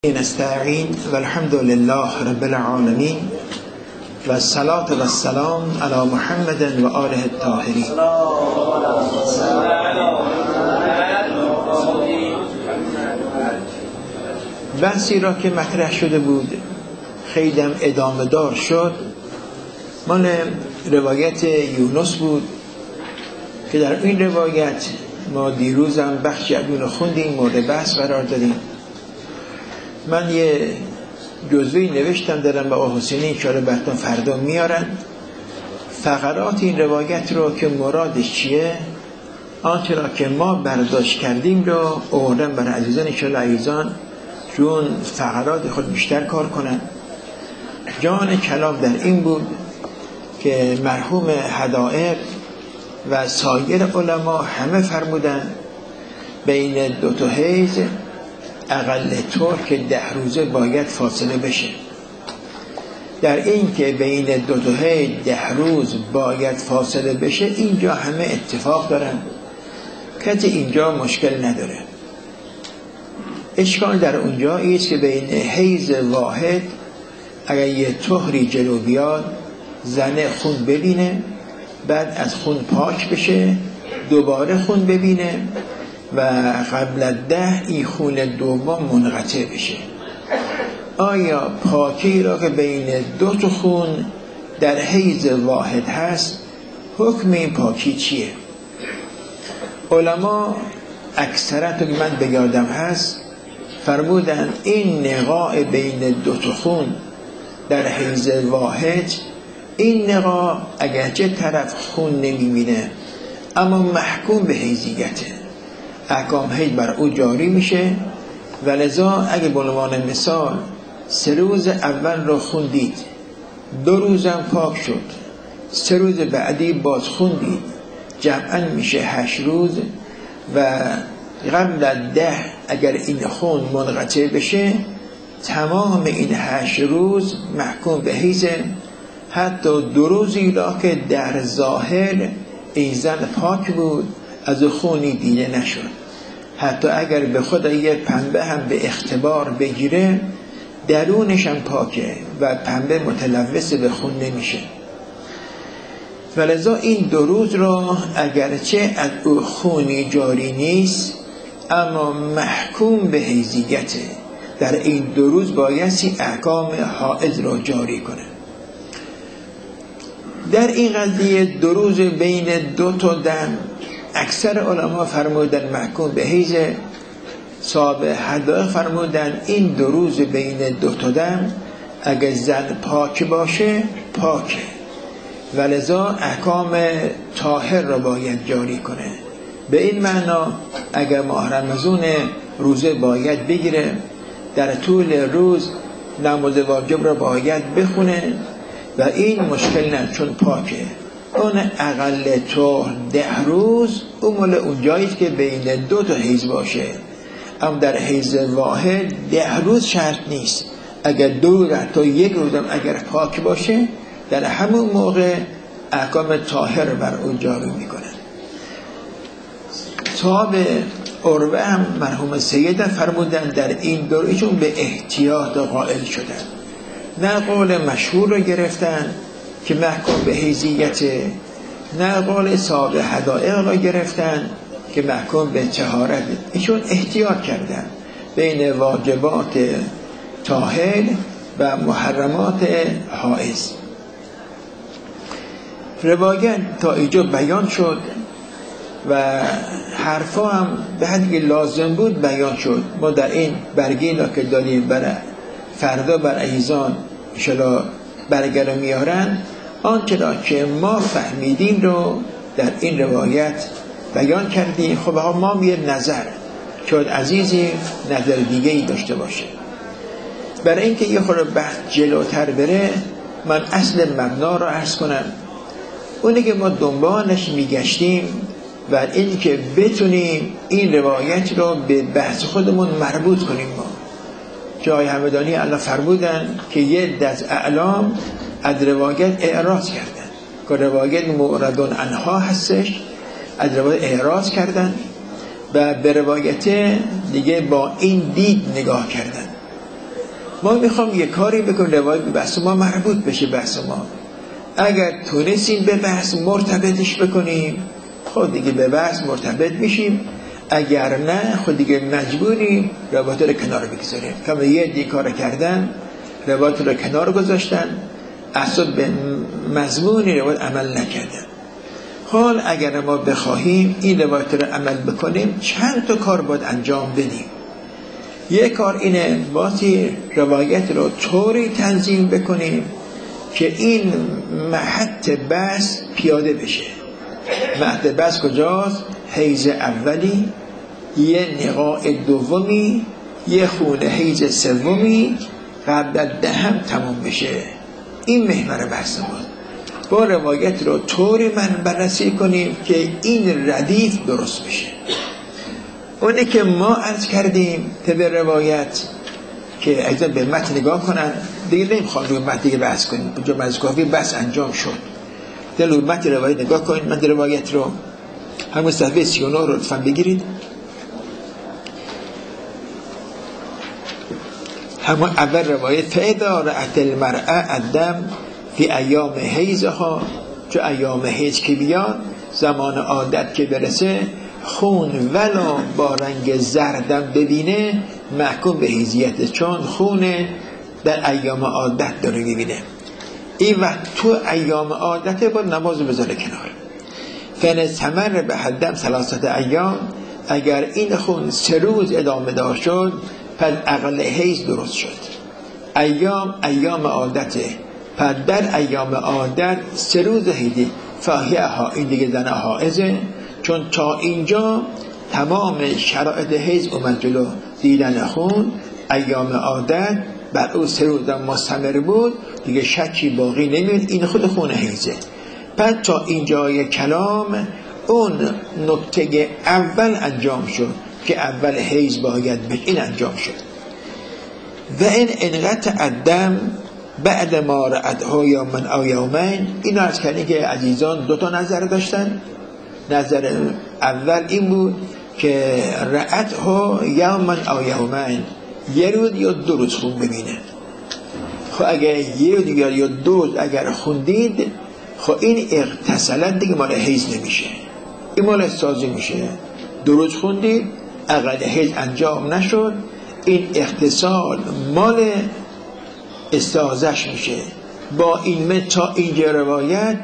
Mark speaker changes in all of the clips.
Speaker 1: نستعين والحمد لله رب العالمين والصلاة والسلام على محمد و آله الطاهرین. بحثی را که مطرح شده بود خیلی هم ادامه دار شد، مال روایت یونس بود که در این روایت ما دیروز هم بخشی از اون خوندیم، مورد بحث قرار دادیم. من یه جزوی نوشتم دارم به آقا حسینی، انشاءالله براتون فردا میارن فقرات این روایت رو که مرادش چیه، آنچه را که ما برداشت کردیم رو آوردم برای عزیزان، انشاءالله عزیزان چون فقرات خود بیشتر کار کنن. جان کلام در این بود که مرحوم حدائق و سایر علما همه فرمودن بین دو تا حیض اقل طور که 10 روزه باید فاصله بشه. در این که بین دو تا حیض 10 روز باید فاصله بشه اینجا همه اتفاق دارن، کسی اینجا مشکل نداره. اشکال در اونجا ایست که بین حیض واحد اگر یه طهری جلو بیاد، زنه خون ببینه، بعد از خون پاک بشه، دوباره خون ببینه و قبل 10 این خون دوم منقطع بشه. آیا پاکی را که بین دو تا خون در حیض واحد هست، حکم این پاکی چیه؟ علما اکثرت که من بگردم هست فرمودن این نقاء بین دو تا خون در حیض واحد، این نقاء اگرچه طرف خون نمیبینه اما محکوم به حیضیته، احکام حیض بر او جاری میشه و لذا اگه به عنوان مثال 3 روز اول رو خون دید، 2 روزم پاک شد، 3 روز بعدی باز خون دید، جمعاً میشه 8 روز و قبل از 10 اگر این خون منقطع بشه تمام این 8 روز محکوم به حیضه. حتی 2 روزی را که در ظاهر این زن پاک بود از خونی دیده نشد، حتی اگر به خود یه پنبه هم به اختبار بگیره درونش هم پاکه و پنبه متلوث به خون نمیشه. ولذا این 2 روز را اگرچه از او خونی جاری نیست اما محکوم به حیضیته، در این 2 روز بایستی احکام حائض را جاری کنه. در این قضیه 2 روز بین 2 تا دم اکثر علما فرمودن محکوم به حیض، صاحب حدائق فرمودن این 2 روز بین 2 تا دم اگر زن پاک باشه پاکه، ولذا احکام طاهر را باید جاری کنه. به این معنا اگر ماه رمضان روزه باید بگیره، در طول روز نماز واجب را باید بخونه و این مشکل نه چون پاکه. اون اقل طهر 10 روز اون مال اونجاییست که بین 2 تا حیض باشه، اما در حیض واحد 10 روز شرط نیست. اگر 2 روز تا 1 روزم اگر پاک باشه در همون موقع احکام طاهر بر اون جاری میکنن. صاحب عروه هم مرحوم سید فرمودن در این دورشون به احتیاط قائل شدن، نه قول مشهور رو گرفتن که محکوم به حیضیته، نه قول صاحب حدائق را گرفتن که محکوم به طهارت. ایشون احتیاط کردن بین واجبات طاهر و محرمات حائض. روایت تا اینجا بیان شد و حرفا هم به حدی که لازم بود بیان شد. ما در این برگینا که داریم برای فردا بر عزیزان انشاءالله برگره میارن، آنچه را که ما فهمیدیم رو در این روایت بیان کردیم. خب ما یه نظر شاید عزیزی نظر دیگه ای داشته باشه. برای اینکه یه خورده بحث جلوتر بره من اصل مبنا رو عرض کنم. اونی که ما دنبالش میگشتیم و این که بتونیم این روایت رو به بحث خودمون مربوط کنیم. ما جای همدانی الله فرمودن که یه از اعلام از روایت اعراض کردن که روایت معرضون عنها هستش، از روایت اعراض کردن و به روایت دیگه با این دید نگاه کردن. ما میخوام یه کاری بکنم روایت به بحث ما مربوط بشه بحث ما. اگر تونستیم به بحث مرتبطش بکنیم خود دیگه به بحث مرتبط میشیم، اگر نه خود دیگه مجبوریم روایت رو کنار بگذاریم. کما یه دی کار کردن، روایت رو کنار گذاشتن، اصلا به مضمون روایت عمل نکردن. حال اگر ما بخواهیم این روایت رو عمل بکنیم چند تا کار باید انجام بدیم. یک کار اینه باید روایت رو طوری تنظیم بکنیم که این محط بحث پیاده بشه. محط بحث کجاست؟ حیز اولی، یه نقاء دومی، یه خونه حیز سومی قبل از دهم تمام بشه. این محور بحث ما. با روایت رو طوری من بررسی کنیم که این ردیف درست بشه. اونی که ما عرض کردیم طبع روایت که عزیزان به متن نگاه کنن، دیگه نمیخوام روی متن دیگه بحث کنیم، اونجا مذکوری بحث انجام شد. روی متن روایت نگاه کنید. متن روایت رو همون صفحه 39 رو لطفاً بگیرید. همون اول روایت فاذا رأت المرأة الدم فی ایام حیضها، چو ایام حیض که بیان، زمان عادت که برسه، خون ولو با رنگ زردم ببینه محکوم به حیضیت، چون خون در ایام عادت داره میبینه. این وقت تو ایام عادت با نماز بذاره کنار. فن استمر به حدم 3 ایام، اگر این خون 3 روز ادامه دار شد پس عقل حیض درست شد. ایام عادته، پس در ایام عادت 3 روز حیضی فاهیها، این دیگه زن حائضه، چون تا اینجا تمام شرایط حیض اومد جلو. دیدن خون ایام عادت بر او 3 روز مستمر بود، دیگه شکی باقی نمیاد، این خود خون حیضه. پس تا اینجای کلام اون نکته اول انجام شد که اول حیض باید به این انجام شد. و این انقطع الدم بعد ما رأته یوما او یومین. این عرض کردیم که عزیزان 2 نظر داشتن. نظر اول این بود که رأته یوما او یومین، 1 روز یا 2 روز خون ببینه. خب اگر 1 روز یا 2 روز اگر خوندید، خب این اغتسالت دیگه مال حیض نمیشه، این مال استازی میشه. 2 روز خوندید اقل حیض انجام نشد، این اغتسال مال استازش میشه. با این تا اینجا روایت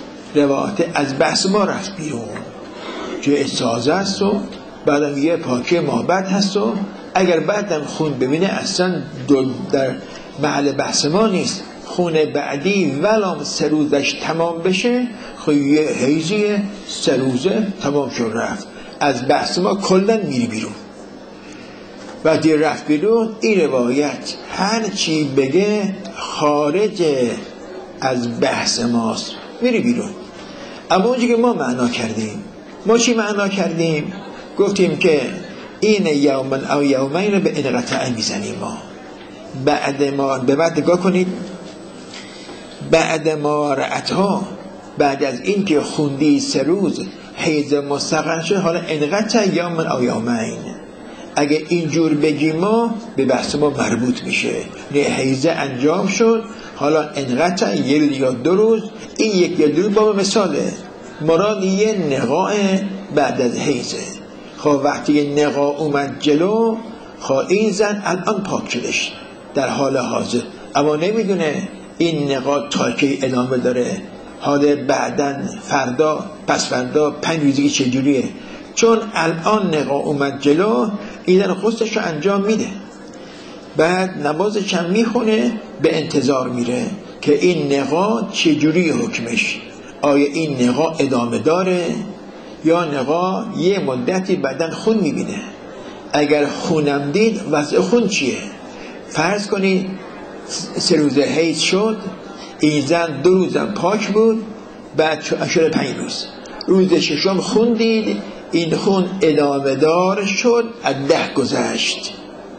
Speaker 1: از بحث ما رفت بیرون، که استازه است و بعدم یه پاکه مابد هست و اگر بعدم خون ببینه اصلا در محل بحث ما نیست. خون بعدی ولام 3 روزش تمام بشه، خب یه حیضی 3 روزه تمام شد رفت، از بحث ما کلن میری بیرون. وقتی رفت بیرون این روایت هر چی بگه خارج از بحث ماست، میری بیرون. اما اونجا که ما معنا کردیم، ما چی معنا کردیم؟ گفتیم که این یومن او یومین رو به انقطاع میزنیم. ما به بعد نگاه کنید، بعد ما رأتها، بعد از این که خوندی 3 روز حیض مستقر شد، حالا انقطع یومن او یومین. اگه اینجور بگیم ما به بحث ما مربوط میشه. نه حیض انجام شد، حالا انقطع 1 یا 2 روز. این 1 یا 2 روز باب مثاله، مراد یه نقاء بعد از حیضه. خب وقتی نقاء اومد جلو، خب این زن الان پاک شدش در حال حاضر، اما نمیدونه این نقاء تا کی ادامه داره، حال بعدن فردا پس فردا 5 روزی چجوریه. چون الان نقاء اومد جلو، ایدن خستش رو انجام میده، بعد نمازش هم میخونه، به انتظار میره که این نقاء چجوری حکمش، آیا این نقاء ادامه داره یا نقاء یه مدتی بعدن خون میبینه. اگر خونم دید وضع خون چیه؟ فرض کنید 3 روز حیض شد، این زن 2 روزم پاک بود، بعد شده 5 روز، روز 6م خون دید، این خون ادامه دار شد، از 10 گذشت.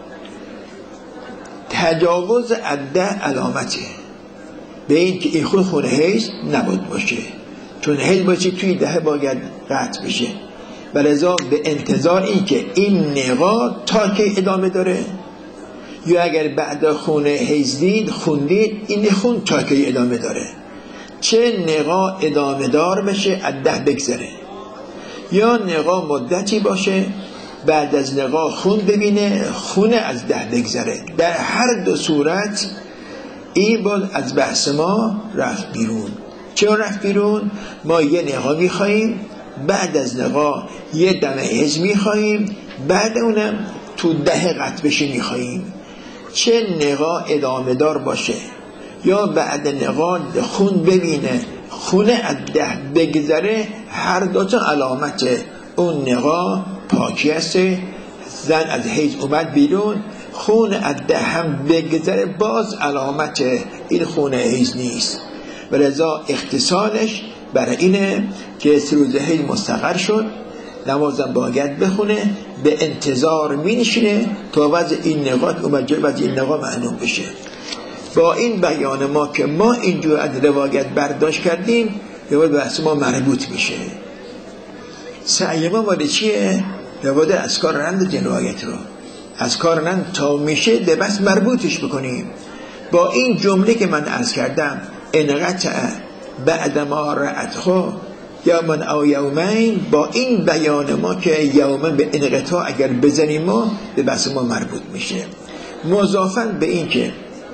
Speaker 1: تجاوز از 10 علامته به این که این خون حیض نبود باشه، چون حیض باشه توی 10 باید قطع بشه. ولذا به انتظار این که این نقاء تا که ادامه داره، یا اگر بعد خون حیض دید خوندید، این خون تا کی ادامه داره، چه نقا ادامه دار بشه از 10 بگذره، یا نقا مدتی باشه بعد از نقا خون ببینه خون از 10 بگذره. در هر دو صورت این باز از بحث ما رفت بیرون. چرا رفت بیرون؟ ما یه نقا میخواییم، بعد از نقا یه دم حیض میخواییم، بعد اونم تو 10 قطع بشه میخواییم. چه نقا ادامه دار باشه یا بعد نقا خون ببینه خون از 10 بگذره، هر دوتا علامت اون نقا پاکی است. زن از حیض اومد بیرون، خون از 10 هم بگذره، باز علامت این خون حیض نیست. و لذا اختصالش برای اینه که 3 روز حیض مستقر شد، نمازم باید بخونه، به انتظار می‌نشینه تا وضع این نقاط اومد جای وضع این نقا معلوم بشه. با این بیان ما که ما اینجور از روایت برداشت کردیم، روایت بحث ما مربوط میشه. سعی ما مالی چیه؟ روایت از کار رند این روایت رو از کار رند تا میشه به بس مربوطش بکنیم با این جمله که من عرض کردم: انقطع بعد ما رأته یومن او یومین. با این بیان ما که یومن به انقطاع اگر بزنیم ما به بس ما مربوط میشه. مضافاً به این که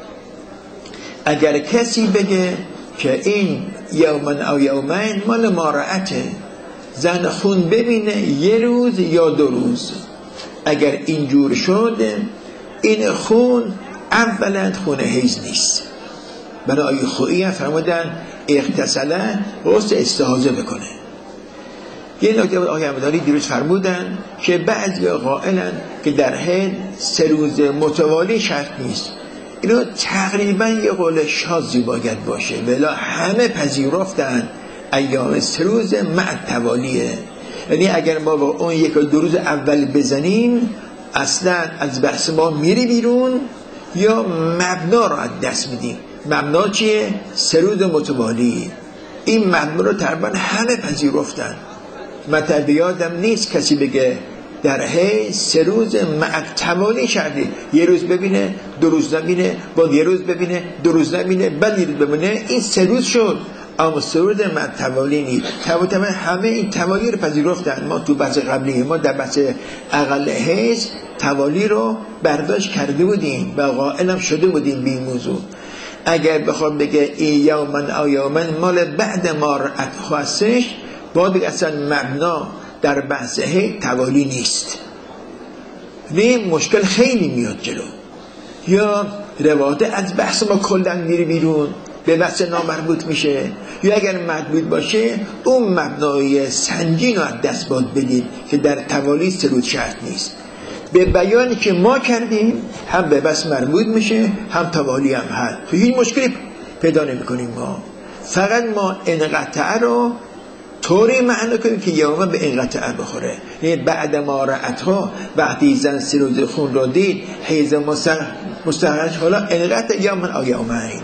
Speaker 1: اگر کسی بگه که این یومن او یومین مال ما رأته، زن خون ببینه 1 روز یا 2 روز، اگر اینجور شد این خون اولا خون حیض نیست. برای خویی هم فرمودن اغتسله غسل استحاضه بکنه. یه نکته آقای همدانی دیروز فرمودن که بعضی قائلن که در حیض 3 روز متوالی شرط نیست. اینو تقریبا یه قول شاذی باید باشه، ولی همه پذیرفتن ایام 3 روز مع توالیه. یعنی اگر ما با اون 1 و 2 روز اول بزنیم اصلا از بحث ما میری بیرون یا مبنا رو از دست میدیم. مبنا چیه؟ 3 روز متوالی. این مبنا رو تقریبا همه پذیرفتن. من یادم نیست کسی بگه در حیض 3 روز مع توالی شرطی، 1 روز ببینه 2 روز نبینه، بعد 1 روز ببینه 2 روز نبینه، بعد 1 روز ببینه، این 3 روز شد. اما 3 روز مع توالی نیست. تمام همه این توالی رو پذیرفتن. ما تو بحث قبلی ما در بحث اقل حیض توالی رو برداشت کرده بودیم و قائلم شده بودیم به این موضوع. اگر بخواد بگه این یومن او یومن مال بعد ما رأت خواستش، باید بگه اصلا مبنا در بحث حیض توالی نیست. این مشکل خیلی میاد جلو. یا روایت از بحث ما کلن میره بیرون، به بحث نامربوط میشه. یا اگر مربوط باشه اون مبنای سنجین رو از دست باید بدید که در توالی 3 روز شرط نیست. به بیانی که ما کردیم هم به بس مربوط میشه هم توالی هم هست، تو هیچ مشکلی پیدا نمی کنیم. ما فقط ما انقطع رو طوری معنی کنیم که یوم به انقطع بخوره. یعنی بعد ما رأتها، وقتی زن 3 روز خون رو دید حیض مستقرش، حالا انقطع یوم او یومین.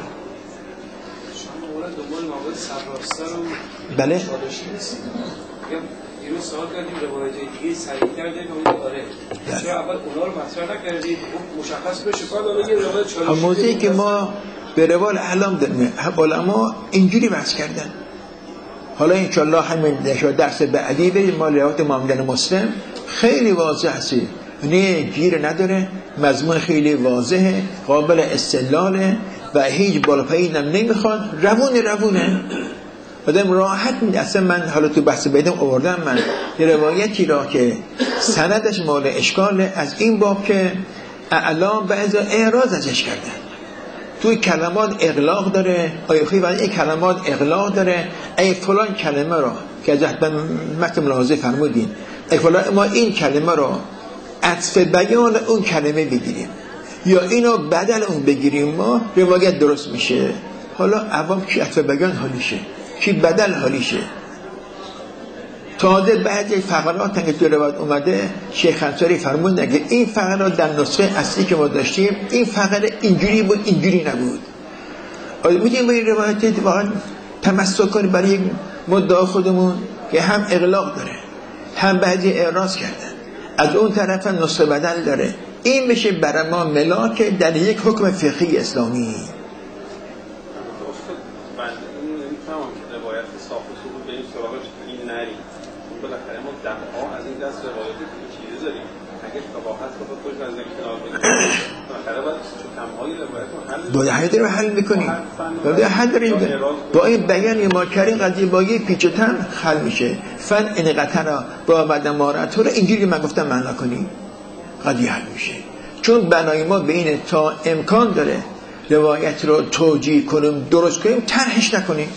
Speaker 1: بله
Speaker 2: دیروز سوال کردیم روایت دیگه سریع‌تر داریم اون داره. چرا اول اونا رو مطرح نکردید؟ مشخص بشه فقط یه روایت چالشی.
Speaker 1: موضوعی که ما به روال اعلام داریم، علما اینجوری بحث کردن. حالا ان شاء الله همین درس بعدی بریم ما روایت محمد مسلم خیلی واضح است. یعنی گیر نداره، مضمون خیلی واضحه، قابل استدلاله و هیچ بالاپایین هم نمیخواد، روونه. آدم راحت میده. اصلا من حالا تو بحث بیدم آوردم من یه روایتی را که سندش مال اشکاله از این باب که اعلام بعضا اعراض ازش کردن. توی کلمات اغلاق داره، آیخی ولی این کلمات اغلاق داره. ای فلان کلمه را که از متن ملاحظه فرمودین، ای فلان ما این کلمه را عطف بیان اون کلمه بگیریم یا اینو بدل اون بگیریم، ما روایت درست میشه. حالا عوام کی عطف بیان حالیشه، کی بدل حالیشه. تازه بعد فقرات که تو روایت اومده شیخ انصاری فرمود نگه این فقرات در نسخه اصلی که ما داشتیم این فقره اینجوری بود اینجوری نبود. آیا میگیم به این روایت واقعا تمسک کنیم برای مدعا خودمون که هم اغلاق داره هم بعضی اعراض کردن، از اون طرف نسخه بدل داره، این بشه برای ما ملاک در یک حکم فقهی اسلامی.
Speaker 3: روایت صاف و صبور به این سراغش این نریم، اون بالاخره ما ده‌ها از این دست روایتی که چیزی داریم. اگه شباهت رو خود از این کنار بگیریم بالاخره باید چکم‌های روایت رو حل
Speaker 1: باید حل رو حل میکنیم، باید حل داریم. با این بیان ما کردیم قضیه با یه پیچ و تن حل میشه. فن این قطعه با بعد مارت رو اینجوری من گفتم معنا کنیم قضیه حل میشه. چون بنای ما به این تا امکان داره روایت رو توجیه کنیم، درست کنیم، طرحش نکنیم،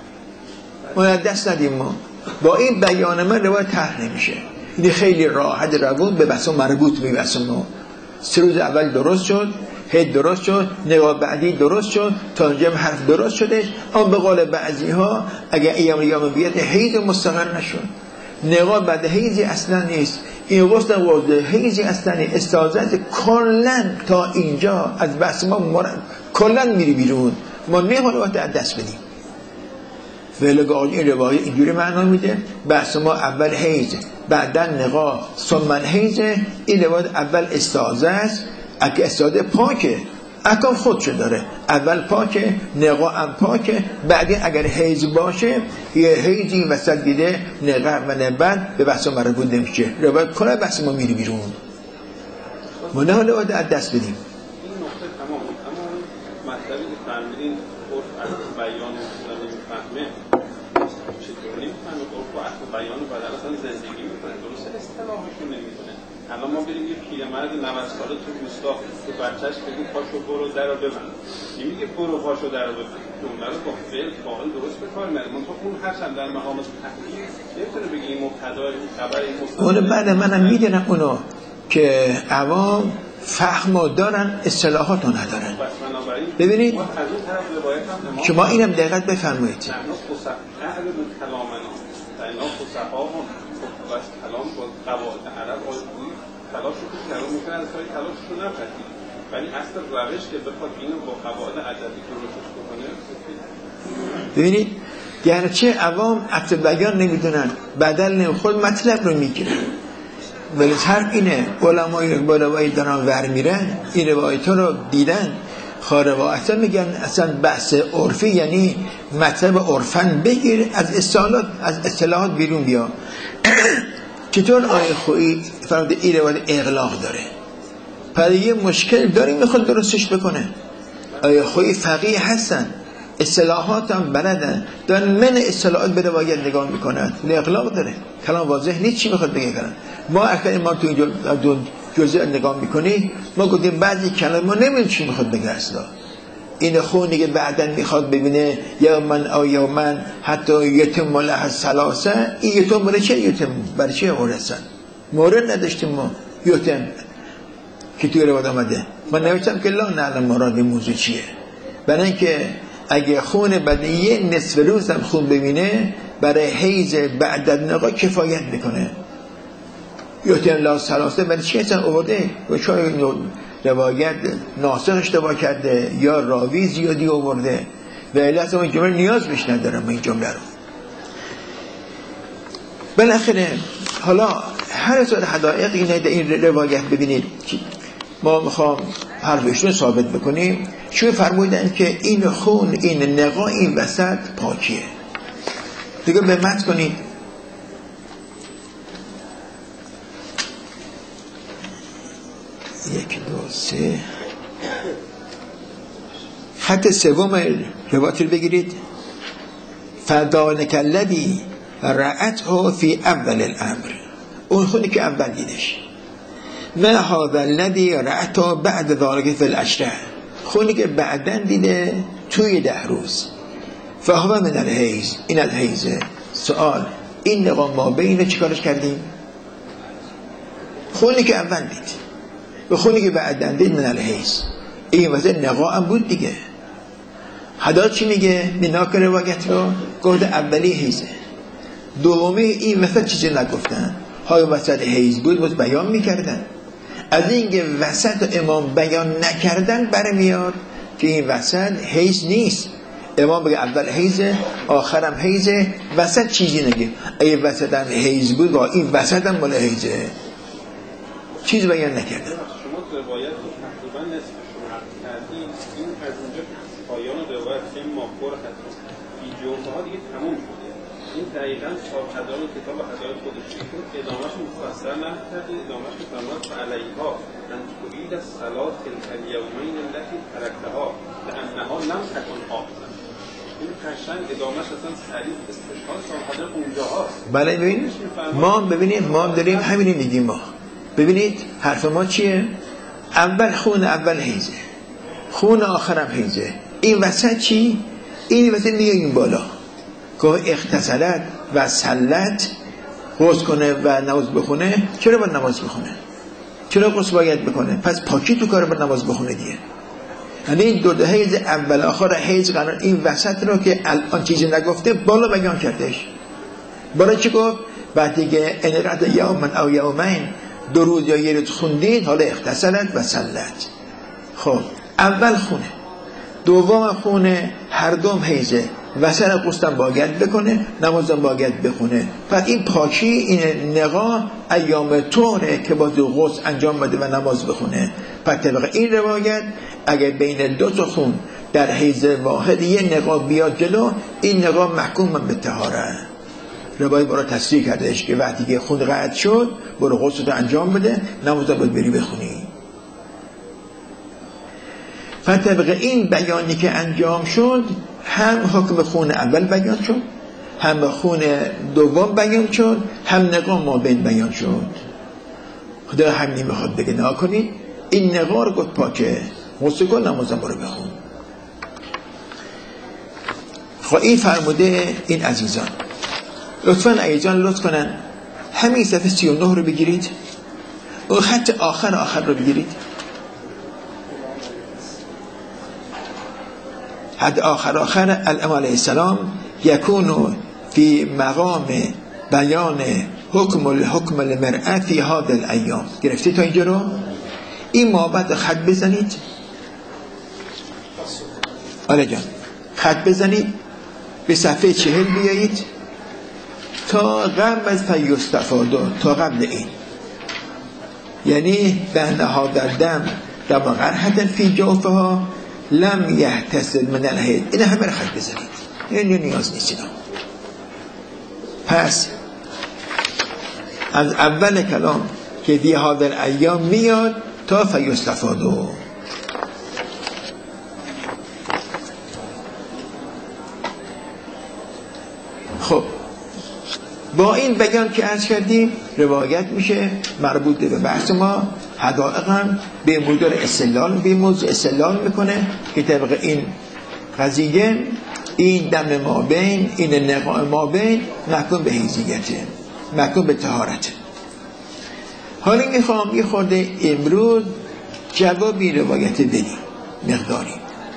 Speaker 1: باید دست ندیم. ما با این بیان من روایت طرح نمیشه. این خیلی راحت روون به بحث مربوط به بحث ما. 3 روز اول درست شد، هد درست شد، نگاه بعدی درست شد، تا اینجا حرف درست شده. اما به قول بعضی ها اگر ایام بیاد حیض مستقر نشد، نگاه بعد حیضی اصلا نیست، این غسل واضح حیضی اصلا نیست، استاذت کلا تا اینجا از بحث ما کلا میری بیرون. ما نمیخوایم دست بدیم. ولگاه این روایت اینجوری معنا میده بحث ما اول حیض بعدا نقا ثم حیض. این روایت اول استاذه است، اگه استاذه پاکه اکام خودشو داره، اول پاکه نقا هم پاکه، بعدی اگر حیض باشه یه حیضی وسط دیده نقا و نبند به بحث مربوط نمیشه. روایت کلا بحث ما میری بیرون. ما نه حالا باید از دست بدیم.
Speaker 3: این نقطه تمام. اما مطلبی که فرمودین عرف از بیان نمیفهمه، چطوری نمیفهمه عرف و اصل بیان و بدن اصلا زندگی میکنه، درست اصطلاحشون نمیدونه. الان ما بریم یه پیرمرد 90 ساله تو روستا تو بچهش بگیم پاشو برو درو ببند، نمیگه برو پاشو درو ببند، اون رو با فعل فاعل درست به کار میاره. منتها اون هرچند در مقام تحلیل نمیتونه بگه این مبتدا این خبر این مبتدا.
Speaker 1: اون بعد منم میدونم اونو که عوام فهم دارن اصطلاحات رو ندارن. ببینید شما اینم دقت بفرمایید.
Speaker 3: کلام با قواعد عرب آیوی تلاش رو کردن ممکن است کاری تلاش رو نپذیره، ولی اصل روش که بخواد اینو با قواعد ادبی درستش بکنه.
Speaker 1: ببینید گرچه عوام اصل بیان نمیدونن، بدل نمیخواد مطلب رو میگیرن، ولی طرف اینه علمای با روایت دارن ور میرن، این روایت رو دیدن خارواعتا میگن اصلا بحث عرفی یعنی مطلب عرفن بگیر، از اصطلاحات بیرون بیا. چطور آیه خویی فرمود این روایت اغلاق داره، پس یه مشکل داری میخواد درستش بکنه. آیه خویی فقیه هستن، اصطلاحات هم بلدن، دارن من اصطلاحات به روایت نگاه میکنن، اغلاق داره، کلام واضح نیست چی میخواد بگه کنن. ما اگر ما تو اینجا جزء نگاه میکنی ما گفتیم بعضی کلام ما نمیدونیم چی میخواد بگه اصلا. این خونی که بعدن میخواد ببینه یا من حتی یتم له ثلاثه، این یتم برای چه یتم؟ برای چه ورثن؟ مورد نداشتیم ما یتم که توی روایت آمده. من نوشتم که لا نعلم مراد موضوع چیه، برای اینکه اگه خون بعد یه نصف روز هم خون ببینه برای حیض بعد نقا کفایت میکنه. یتم له ثلاثه برای چی اصلا آورده؟ و شاید روایت ناسخ اشتباه کرده یا راوی زیادی آورده و علت اون جمله نیاز بهش ندارم این جمله رو. بالاخره حالا هر از حدایق اینه در این روایت ببینید ما میخوام حرفشون ثابت بکنیم. چون فرمودن که این خون این نقا این وسط پاکیه. دیگه به متن کنید. یک دو سه خط سوم روایت رو بگیرید. فدانک الذی رأته فی اول الامر، اون خونی که اول دیدش. و هذا الذی رأته بعد ذلك فی العشره، خونی که بعدن دیده توی 10 روز. فهو من الحیض، این از حیضه. سوال این نقا ما بینه چیکارش کردیم؟ خونی که اول دید به خونی که بعدن دید من الحیض، این واسه نقا هم بود دیگه. حدا چی میگه؟ مناک روایت رو گفت اولی حیضه، دومی این وسط چیزی نگفتن، های وسط حیض بود باز بیان میکردن. از اینکه وسط امام بیان نکردن برمیاد که این وسط حیض نیست. امام بگه اول حیضه آخرم حیضه، وسط چیزی نگه. اگه وسط هم حیض بود با این وسط هم مال حیضه، چیز بیان نکردن.
Speaker 3: شما روایت رو تقریبا نصفش رو نقل کردیم. این از اونجا پایان روایت که ماخور خطر ویدیوها ها دیگه تموم شده. این دقیقاً چاپ کردن کتاب حضرت خودش بود. ادامه‌اش مفصل نقل کردیم. ادامه‌اش فرمود علیها ان تريد الصلاة تلك اليومين التي تركتها لأنها لم تكن آخرا. این قشنگ ادامه‌اش اصلا سریع استشهاد چون حضرت اونجاست.
Speaker 1: بله ببینید ما داریم همین میگیم. ما ببینید حرف ما چیه؟ اول خون اول حیزه، خون آخرم حیزه. این وسط چی؟ این وسط میگیم بالا که اغتسلت و صلت، غسل کنه و نماز بخونه. چرا باید نماز بخونه؟ چرا غسل باید بکنه؟ پس پاکی تو کار باید نماز بخونه دیگه. یعنی این دو حیز اول آخر حیز قرار این وسط رو که الان چیزی نگفته بالا بیان کردش. بالا چی گفت؟ وقتی که انقضى یوما او یومین، 2 روز یا 1 روز خوندید، حالا اغتسلت و صلت. خب اول خونه، دوم خونه، هر دوم حیزه، وسط غسل باید بکنه، نمازم باید بخونه. پس این پاکی، این نقا ایام طهره که باید غسل انجام بده و نماز بخونه. پس طبق این روایت اگر بین 2 تا خون در حیز واحد یه نقا بیاد جلو، این نقا محکوم به طهاره. روایت برای تصریح کردش که وقتی که خون قطع شد برو غسل انجام بده، نماز باید بری بخونی. طبق این بیانی که انجام شد، هم حکم خون اول بیان شد، هم خون دوم بیان شد، هم نقا ما بین بیان شد. خدا همین میخواد بگه نکنید این نقا رو گفت پاکه، غسل کن، نمازم برو بخون. خب این فرموده این عزیزان. لطفاً عزیزان لطف کنن همین صفحه 39 رو بگیرید، و خط آخر رو بگیرید. حد آخر الامام علیه السلام یکونو فی مقام بیان حکم المرأة فی هذه الایام. گرفتی تا اینجا رو؟ این مابد خط بزنید. آره جان، خط بزنید به صفحه 40 بیایید تا قبل از فیستفاده، تا قبل این، یعنی به نهاد الدم در قرحة فی جوفها لم یحتسب من الحیض. این همه را خط بزنید، این نیاز نیست اینا. پس از اول کلام که فی هذه الایام میاد تا فیستفاده. خب با این بیان که عرض کردیم روایت میشه مربوط به بحث ما. حدائق هم به موضوع استدلال میکنه که طبق این قضیه این دم ما بین، این نقاء ما بین محکوم به حیضیته، محکوم به طهارته. حالا میخوام یه خورده امروز جوابی روایت بدیم مقداری.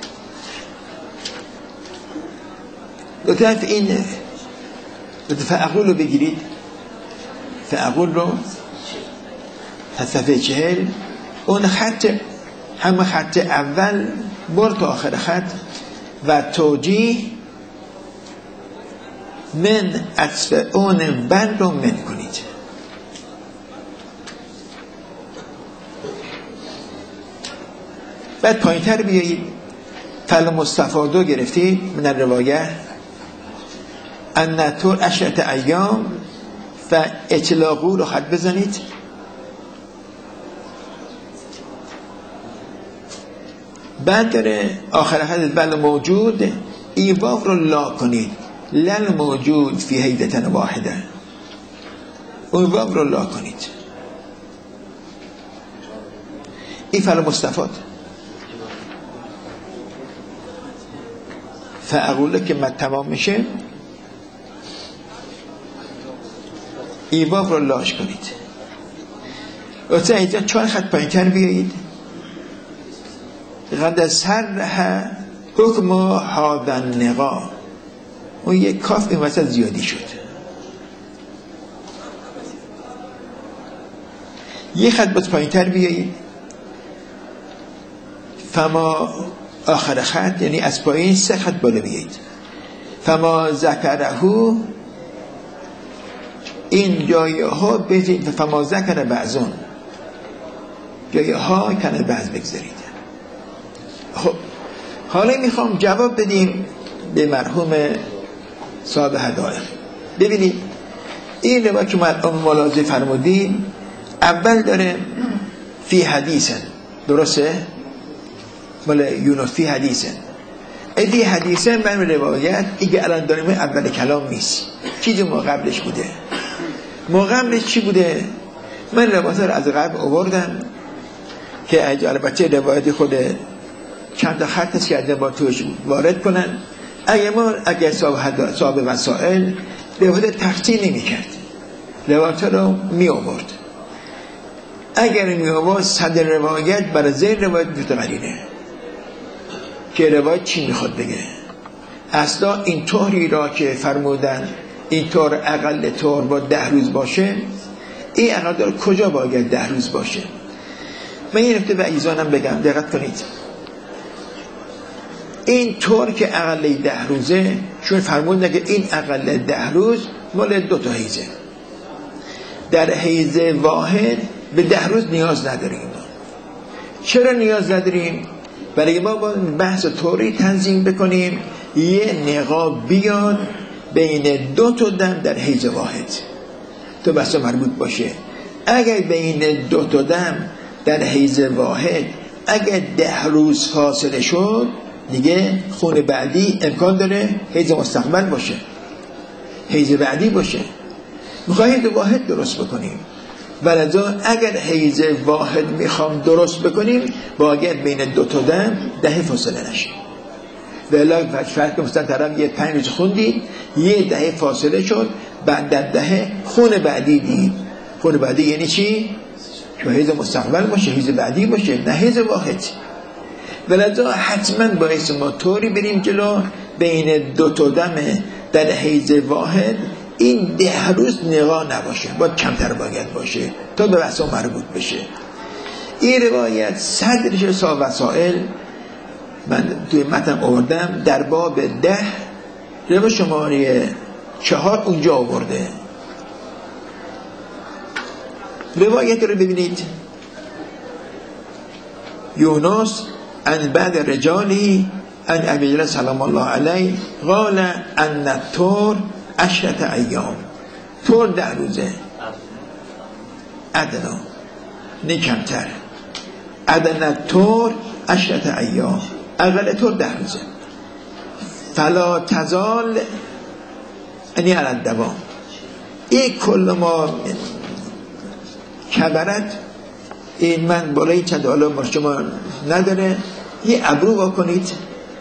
Speaker 1: لطفاً این فعقول رو بگیرید، فعقول رو صفحه 40، اون خط همه خط اول بر تا آخر خط و توجیه من اصف اون بند رو من کنید. بعد پایین تر بیایید، فالمستفاده گرفتید من الروایه ان طور 10 ایام و اطلاقو رو خط بزنید. بعد داره آخر خط بل موجود ایواف رو لا کنید، لل موجود فی حیدتن واحده، ایواف رو لا کنید. این فعل مستفاد فعقوله که مد تمام میشه ایواف رو لاش کنید. لطفا اینجا 4 خط پایین‌تر بیایید. قد صرح حکم هذا النقا، اون یک کاف این وسط زیادی شد. یک خط باز پایین‌تر بیایید. فما آخر خط، یعنی از پایین 3 خط بالا بیایید. فما ذکرهو، این جایه ها بزید فما ذکر بعضون، جای ها کنه بعض بگذارید. خب حالا میخوام جواب بدیم به مرحوم صاحب هدایق. ببینید این روایت که ملاحظه فرمودین اول داره فی حدیثن، درسته؟ مال یونس فی حدیثن. فی حدیثن من روایت ایگه الان داریم اول کلام نیست، چیزی ما قبلش بوده. ما قبلش چی بوده؟ من روایت رو از قبل آوردم که البته روایت خود چند تا خط است که با توش وارد کنن. اگه صاحب وسائل روایت تفصیل نمی کرد، روایت رو می آورد. اگر می آورد صدر روایت برای زیر روایت متقرینه که روایت چی میخواد بگه. اصلا این طوری را که فرمودن این طور اقل طور با 10 روز باشه، این اقل طور کجا باید 10 روز باشه؟ من یه نکته به ایزانم بگم، دقت کنید. این طور که اقل 10 روزه، چون فرمودن که این اقل 10 روز مال 2 تا حیزه. در حیزه واحد به 10 روز نیاز نداریم. چرا نیاز نداریم؟ برای ما با بحث طوری تنظیم بکنیم یه نقاب بیاد بین 2 تا دم در حیزه واحد تو بحث مربوط باشه. اگر بین 2 تا دم در حیزه واحد اگر 10 روز فاصله شد، دیگه خون بعدی امکان داره حیزه مستقبل باشه، حیزه بعدی باشه. میخوایم حیزه واحد درست بکنیم، ولی اگر حیزه واحد میخوام درست بکنیم باید بین 2 تا دم 10 فاصله نشه. ولی فرق مثلا طرف یه 5 روز خوندید، یه 10 فاصله شد، بعد در 10 خون بعدی دید. خون بعدی یعنی چی؟ که حیزه مستقبل باشه، حیزه بعدی باشه، نه حیزه واحد. ولذا حتما باید ما طوری بریم جلو بین 2 تا دم در حیزه واحد این 10 روز نقا نباشه، باید کمتر باید باشه تا به بحثا مربوط بشه. این روایت صدرش صاحب وسائل من توی متن آوردم در باب 10 روایت شماره 4 اونجا آورده. روایت رو ببینید. یونس ان بعد رجالی ان ابی سلام الله علیه قال ان الطور 10 ایام. طور 10 روزه ادنا، نه کمتر. ادنا الطور 10 ایام، اقل طور 10 روزه. فلا تزال یعنی علی الدوام. این کل ما کبرت این من بالای چند حالا ما شما نداره، یه ابرو واکنید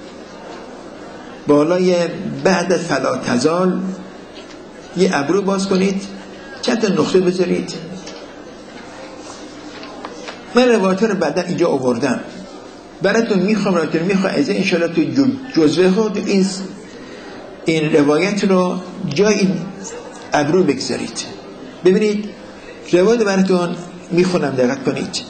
Speaker 1: بالای بعد فلا تزال، یه ابرو باز کنید، چند تا نقطه بذارید. من روایت رو بعدا اینجا آوردم براتون، میخوام از انشاءالله تو جزوه خود این روایت رو جای این ابرو بگذارید. ببینید روایت براتون میخونم، دقت کنید.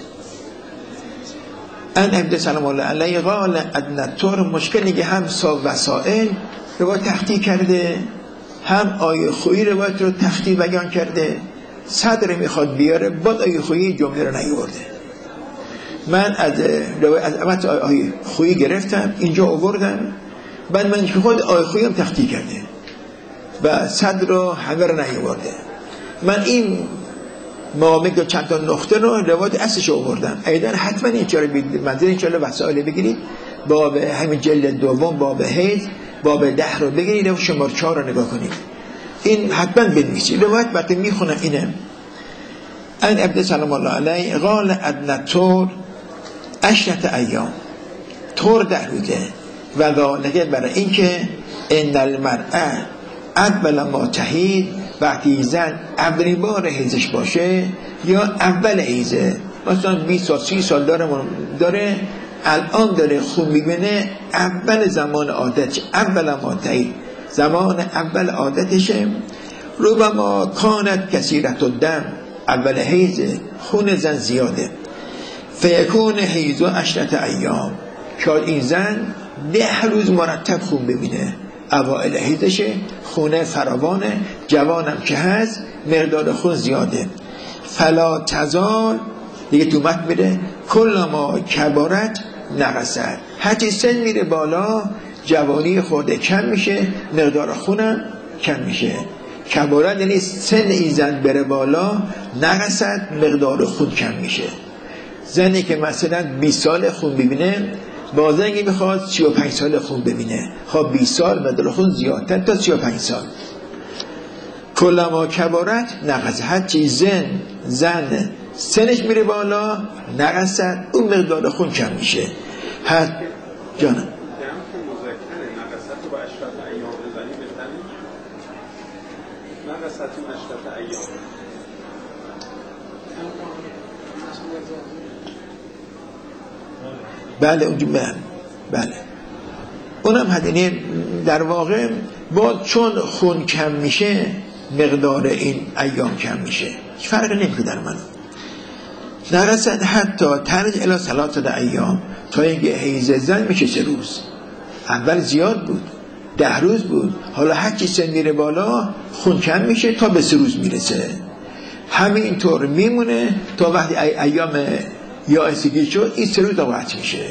Speaker 1: ان ابن سلام الله علیه قال ادنا الطور. مشکلی که هم صاحب وسائل روایت تخطی کرده، هم آیه خویی روایت رو تخطی بیان کرده. صدر میخواد بیاره، بعد آیه خویی جمله رو نیورده. من از روایت آیه خویی گرفتم اینجا آوردم، بعد من خود آیه خویی هم تخطی کرده و صدر رو همه رو نیورده. من این معامل چند تا نقطه رو روایت اصلش آوردم. ایدن حتما این چاره منظر این چاره وسائل بگیرید، باب همین جلد دوم باب حیض باب 10 رو بگیرید و شماره 4 رو نگاه کنید. این حتما بنویسید. روایت وقتی میخونم اینه. ان ابن سلام الله علیه قال ادنا الطور 10 ایام. طور 10 روزه. و ذالک برای اینکه ان المرأه اول ما تحید، وقتی زن اولین بار حیضش باشه یا اول حیضه، مثلا 20 سال 30 سال داره الان داره خون میبینه، اول زمان عادت، اول ما تحید زمان اول عادتشه. ربما کانت کثیرت الدم، اول حیضه خون زن زیاده. فیکون حیض 10 ایام، شاید این زن 10 روز مرتب خون ببینه. اوائل حیضشه، خونه فراوانه، جوانم که هست، مقدار خون زیاده. فلا تزال دیگه تو متن میره کل ما کبارت نقصت، هرچی سن میره بالا جوانی خورده کم میشه، مقدار خونم کم میشه. کبارت یعنی سن این زن بره بالا، نقصت مقدار خون کم میشه. زنی که مثلا 20 سال خون ببینه با زنی میخواد 35 سال خون ببینه، خب 20 سال مقدار خون زیادتر تا 35 سال. کلما کبارت نقصت، هرچی زن سنش میره بالا نقصت اون مقدار خون کم میشه. جانم بله اونجا بله اونم هدینه در واقع با چون خون کم میشه مقدار این ایام کم میشه، فرق نمیکنه در من. نقصد حتی ترج الی 3 ایام، تا اینکه حیض زن میشه 3 روز. اول زیاد بود 10 روز بود، حالا هر چی سن میره بالا خون کم میشه تا به 3 روز میرسه. همینطور میمونه تا وقتی ایام یائسگی شد این 3 روز وقت میشه.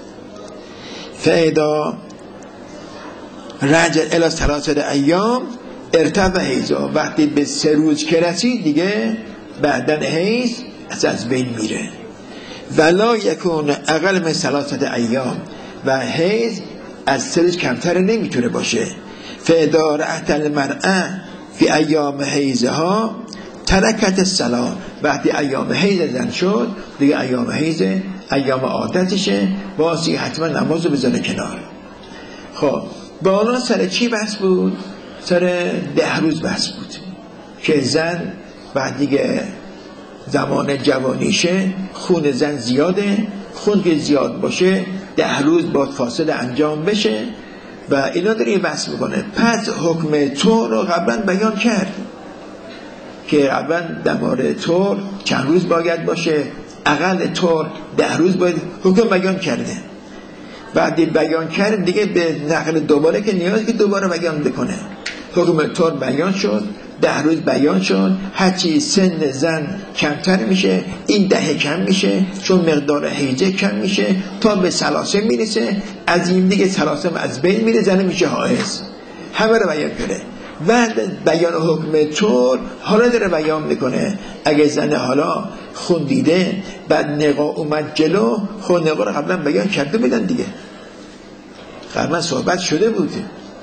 Speaker 1: فاذا رجع الی 3 ایام ارتفع حیضا، وقتی به 3 روز که رسید دیگه بعدن حیض از بین میره. ولا یکون اقل من 3 ایام، و حیض از 3 روز کمتر نمیتونه باشه. فاذا رأت المرأة فی ایام حیضها ترکت الصلاة، وقتی ایام حیض زن شد دیگه ایام حیض ایام عادتشه، باسی حتما نمازو بذاره کنار. خب بالا سر چی بحث بود؟ سر 10 روز بحث بود که زن بعد دیگه زمان جوانیشه خون زن زیاده، خون که زیاد باشه 10 روز با فاصله انجام بشه و اینا داره بحث میکنه. پس حکم طور رو قبلا بیان کرد که قبلا دمار طور چند روز باید باشه، اقل طور 10 روز باید، حکم بیان کرده. بعدی بیان کرد دیگه به نقل دوباره که نیاز که دوباره بیان بکنه. حکم طور بیان شد، 10 روز بیان شد، هرچی سن زن کمتر میشه این 10 کم میشه، چون مقدار حیضه کم میشه تا به 3 میرسه، از این دیگه 3 از بین میره، زن میشه حائض. همه رو بیان کرده. بعد بیان حکم طور حالا داره بیان میکنه اگه زن حالا خون دیده بعد نقا اومد جلو، خون نقا رو قبلا بیان کرده بودن دیگه، قبلا صحبت شده بوده.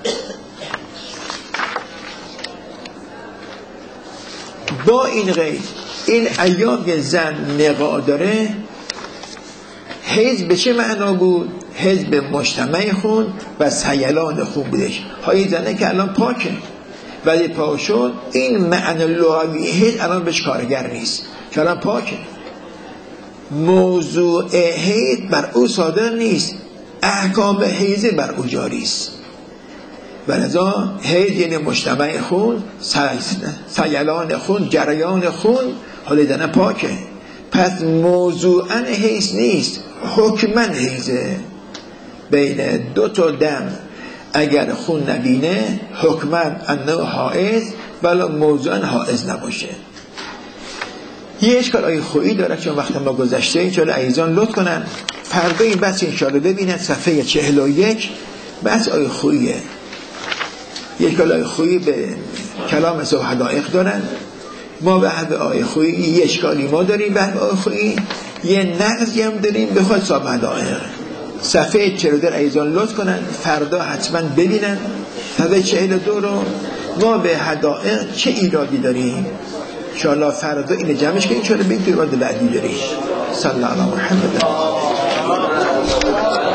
Speaker 1: با این قید این ایام که زن نقا داره حیض به چه معنا بود؟ حیض به مجتمع خون و سیلان خون بودش. های زنه که الان پاکه ولی پاک شد، این معنی لغوی حیض الان بهش کارگر نیست که الان پاکه. موضوع حیض بر او صادر نیست، احکام حیض بر او جاری است. ولذا حیض یعنی مجتمع خون، سیلان خون، جریان خون، حالا زنه پاکه. پس موضوعاً حیض نیست، حکماً حیضه. بین 2 تا دم اگر خون نبینه حکماً انه حائض، ولی موضوعاً حائض نباشه. یه اشکال آیه خویی داره چون وقت ما گذشته، اینجا عزیزان لطف کنن فردا این بحث انشاءالله ببینن صفحه 41 بحث آیه خوییه. یک آیه خویی به کلام صبح حدائق دارن، ما به حد آیه خویی یه اشکالی ما داریم، به آیه خویی یه نقضی هم داریم به خود صبح حدائق. صفحه 42 عزیزان لطف کنن فردا حتما ببینن صفحه 42 رو. ما به حدائق چه ایرادی داریم انشاءالله فردا اینو جمعش کنیم، انشاءالله ببینیم ایراد بعدی داریم. صلی الله علیه محمد.